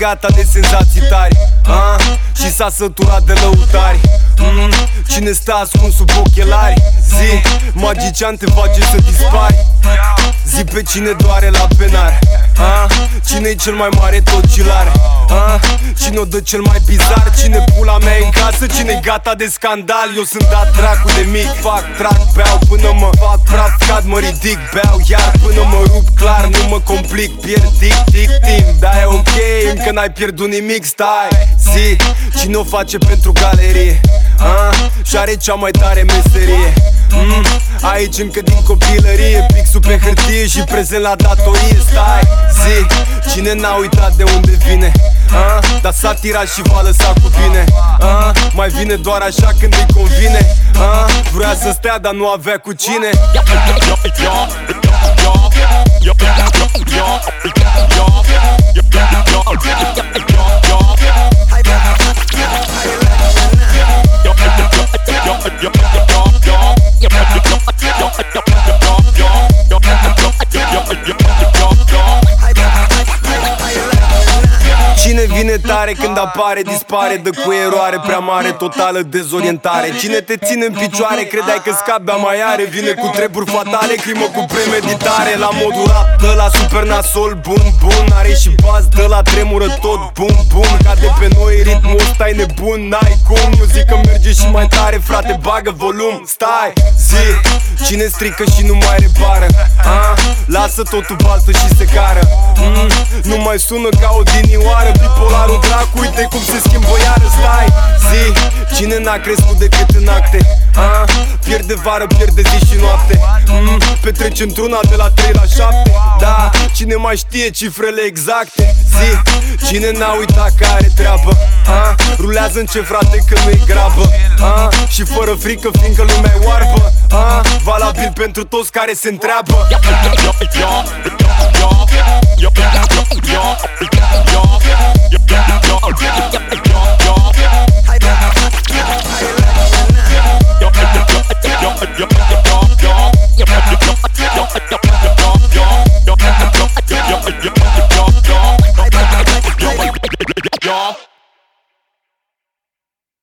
gata de senzații tari, și s-a săturat de lăutari. Cine stă ascuns sub ochelari? Zi, magician te face să dispari. Zi pe cine doare la penar, cine-i cel mai mare tocilar, cine o dă cel mai bizar, cine pula mea în casă, cine-i gata de scandal. Eu sunt dat dracu de mic, fac trac, beau până mă fac praf, cad, mă ridic, beau iar până mă rup clar, nu mă complic, pierd tic, timp. Da, e ok, încă n-ai pierdut nimic, stai. Zi, cine o face pentru galerie, și are cea mai tare meserie. Aici încă din copilărie, pixul pe hârtie și prezent la datorie. Stai, zi, cine n-a uitat de unde vine, dar s-a tirat și va lăsa cu bine. Mai vine doar așa când îi convine. Vrea să stea, dar nu avea cu cine. Cine vine tare când apare, dispare, dă cu eroare prea mare, totală dezorientare. Cine te ține în picioare, credeai că scapi, dar mai are. Vine cu treburi fatale, crimă cu premeditare. La modul rap, dă la super nasol, bun, are și baz, dă la tremură tot, bun. Cade pe noi ritmul ăsta, e nebun, n-ai cum. Eu zic că merge și mai tare, frate, bagă volum. Stai, zi, cine strică și nu mai repară, lasă totul baltă și se cară. Nu mai sună ca o dinioară, bipolarul dracu, uite cum se schimbă iară. Stai, zi, cine n-a crescut decât în acte, pierde vară, pierde zi și noapte, petrece într-una de la 3 la 7. Da, cine mai știe cifrele exacte? Zi, cine n-a uitat că are treabă, rulează în ce, frate, că nu-i grabă, și fără frică, fiindcă lumea e oarbă. Valabil pentru toți care se întreabă. Hai,